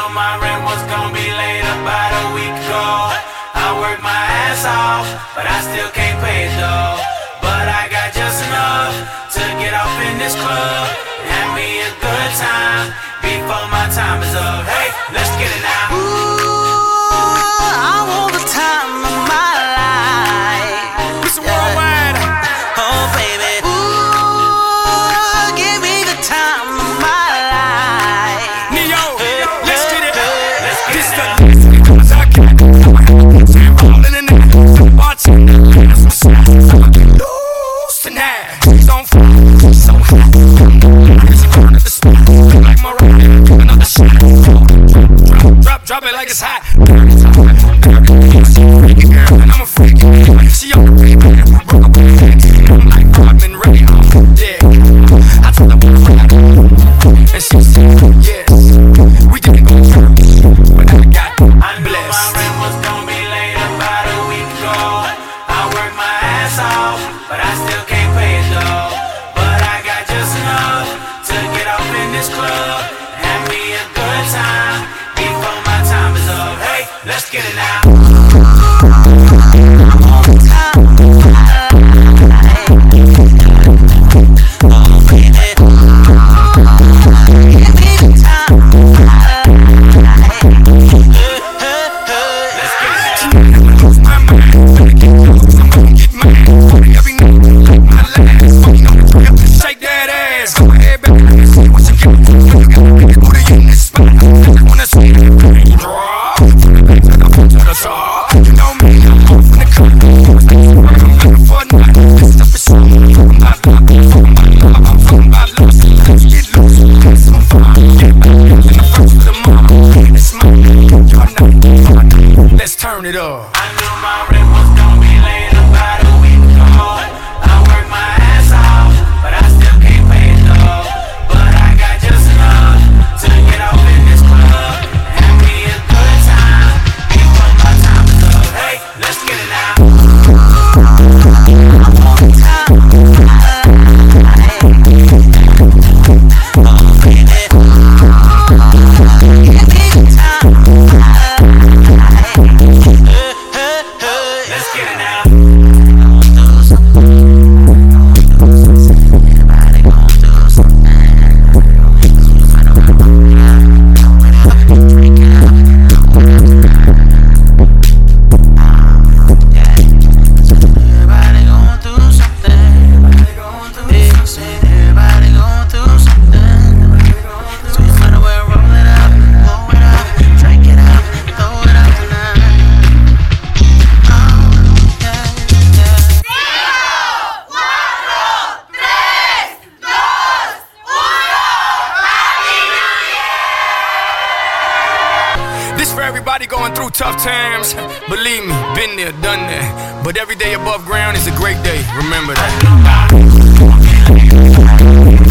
knew my rent was gonna be late about a week ago. I worked my ass off, but I still can't pay it though. But I got just enough to get off in this club and have me a good time before my time is up. Hey, let's get it now. I want the time of my life. It's worldwide. Oh baby, give me the time of my life. Neo, let's get it. Let's get This it the now. cause I can't rolling in the watching loose tonight. She's on fire, so hot. It's a burn at the spot, like Mariah. Another shot. Drop it like it's hot. And I'm a freak. She on the rebound, broke up I'm like Rodman Ray. Yeah, I told her and she said yes. We didn't go through, but I got I knew my blessed. rent was gonna be late about a week ago. I worked my ass off, but I still can't pay it though. But I got just enough to get off in this club and have me a good time before my time is up. Hey, let's get it now. Shake that ass, go ahead, baby. What you got? Put it in this spot. I wanna see it drop. To the top. You know me, I'm off in the cut. I'm looking for a night. This stuff is so. I'm talking about loose. Let's get loose. Have some fun. Get back in the first of the month. It's my night, your night. Let's turn it up. I knew my rent was gonna be late about a week ago. I worked my ass off, but I still can't pay it though. But I got just enough to get off in this club and have me a good time before my time is up. Hey, let's get it now. Let's get it now. Everybody going through something. Everybody going through something. So you might as well roll it up, blow it up, drink it up, throw it up tonight. Oh, yeah, yeah. This for everybody going through tough times. Believe me, been there, done that. But every day above ground is a great day. Remember that.